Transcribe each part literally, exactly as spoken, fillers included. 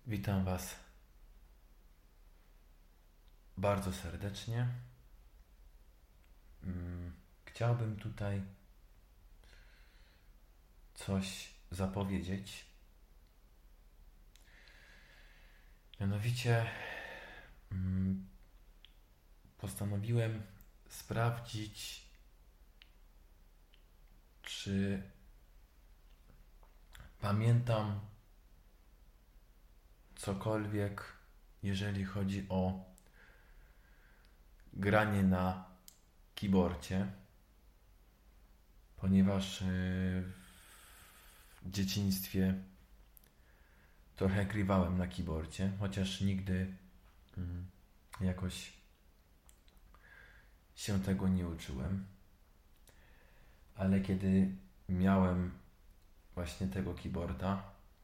Witam Was bardzo serdecznie. Mm, Chciałbym tutaj coś zapowiedzieć. Mianowicie mm, postanowiłem sprawdzić, czy pamiętam cokolwiek, jeżeli chodzi o granie na keyboardzie, ponieważ yy, w dzieciństwie trochę grywałem na keyboardzie, chociaż nigdy mm, jakoś się tego nie uczyłem. Ale kiedy miałem właśnie tego keyboarda,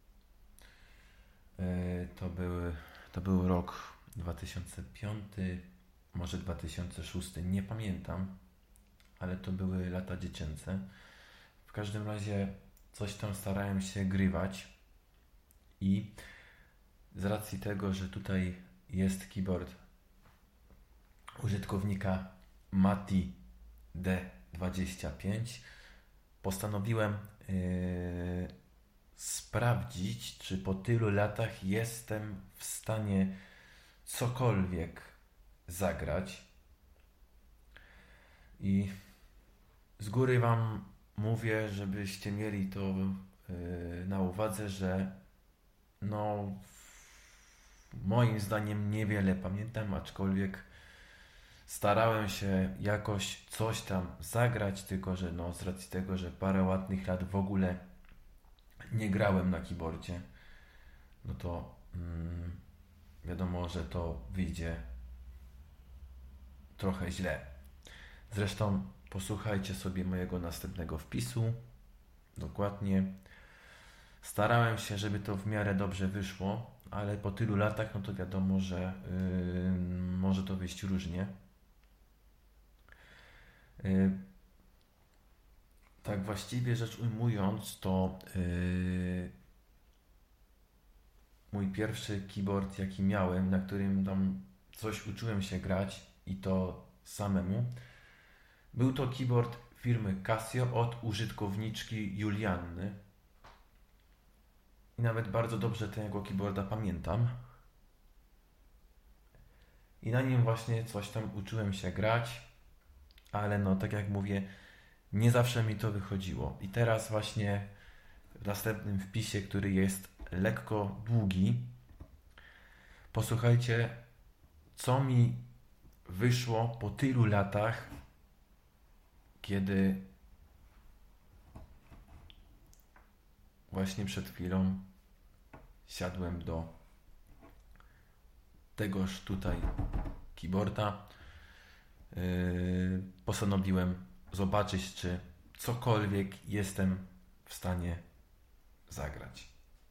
yy, to, były, to był rok dwa tysiące piąty, może dwa tysiące szósty, nie pamiętam, ale to były lata dziecięce. W każdym razie coś tam starałem się grywać i z racji tego, że tutaj jest keyboard użytkownika Mati D dwadzieścia pięć, postanowiłem yy, sprawdzić, czy po tylu latach jestem w stanie cokolwiek zagrać. I z góry Wam mówię, żebyście mieli to yy, na uwadze, że no moim zdaniem niewiele pamiętam, aczkolwiek starałem się jakoś coś tam zagrać, tylko że no z racji tego, że parę ładnych lat w ogóle nie grałem na keyboardzie, no to mm, wiadomo, że to wyjdzie trochę źle. Zresztą posłuchajcie sobie mojego następnego wpisu. Dokładnie. Starałem się, żeby to w miarę dobrze wyszło, ale po tylu latach, no to wiadomo, że yy, może to wyjść różnie. Yy, tak właściwie rzecz ujmując, to yy, mój pierwszy keyboard, jaki miałem, na którym tam coś uczyłem się grać i to samemu, był to keyboard firmy Casio od użytkowniczki Julianny. I nawet bardzo dobrze tego keyboarda pamiętam. I na nim właśnie coś tam uczyłem się grać, ale no tak jak mówię, nie zawsze mi to wychodziło. I teraz właśnie w następnym wpisie, który jest lekko długi, posłuchajcie, co mi wyszło po tylu latach, kiedy właśnie przed chwilą siadłem do tegoż tutaj keyboarda. Yy, postanowiłem zobaczyć, czy cokolwiek jestem w stanie zagrać.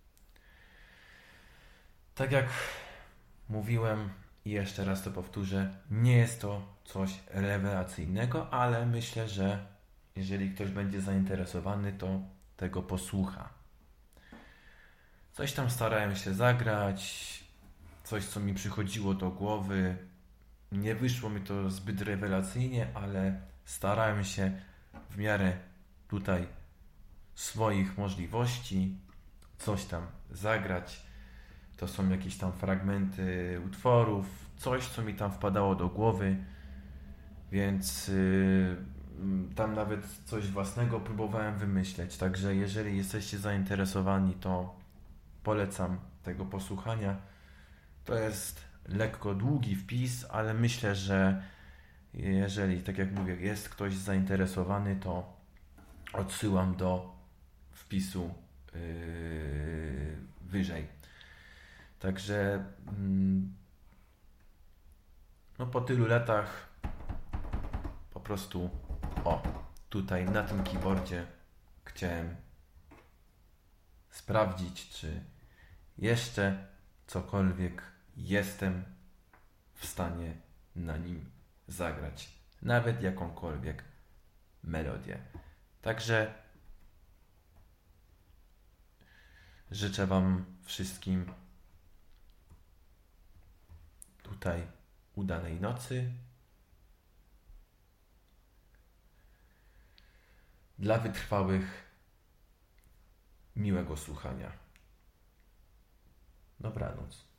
Tak jak mówiłem i jeszcze raz to powtórzę, nie jest to coś rewelacyjnego, ale myślę, że jeżeli ktoś będzie zainteresowany, to tego posłucha. Coś tam starałem się zagrać, coś co mi przychodziło do głowy. Nie wyszło mi to zbyt rewelacyjnie, ale starałem się w miarę tutaj swoich możliwości coś tam zagrać. To są jakieś tam fragmenty utworów, coś co mi tam wpadało do głowy, więc yy, tam nawet coś własnego próbowałem wymyśleć. Także jeżeli jesteście zainteresowani, to polecam tego posłuchania. To jest lekko długi wpis, ale myślę, że jeżeli, tak jak mówię, jest ktoś zainteresowany, to odsyłam do wpisu yy, wyżej. Także no po tylu latach po prostu o, tutaj na tym keyboardzie chciałem sprawdzić, czy jeszcze cokolwiek jestem w stanie na nim zagrać. Nawet jakąkolwiek melodię. Także życzę Wam wszystkim tutaj udanej nocy. Dla wytrwałych miłego słuchania. Dobranoc.